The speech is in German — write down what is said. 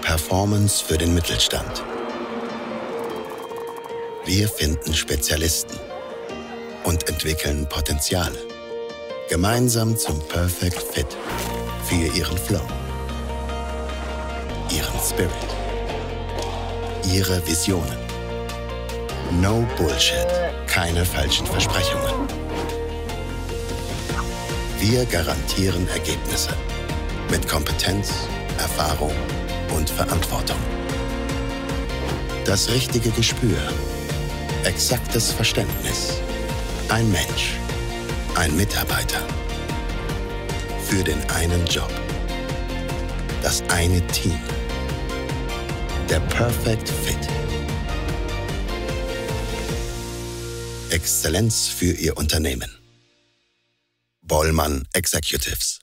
Performance für den Mittelstand. Wir finden Spezialisten und entwickeln Potenziale. Gemeinsam zum Perfect Fit für Ihren Flow, Ihren Spirit, Ihre Visionen. No Bullshit, keine falschen Versprechungen. Wir garantieren Ergebnisse mit Kompetenz, Erfahrung und Verantwortung. Das richtige Gespür, exaktes Verständnis. Ein Mensch, ein Mitarbeiter. Für den einen Job. Das eine Team. Der Perfect Fit. Exzellenz für Ihr Unternehmen. Bollmann Executives.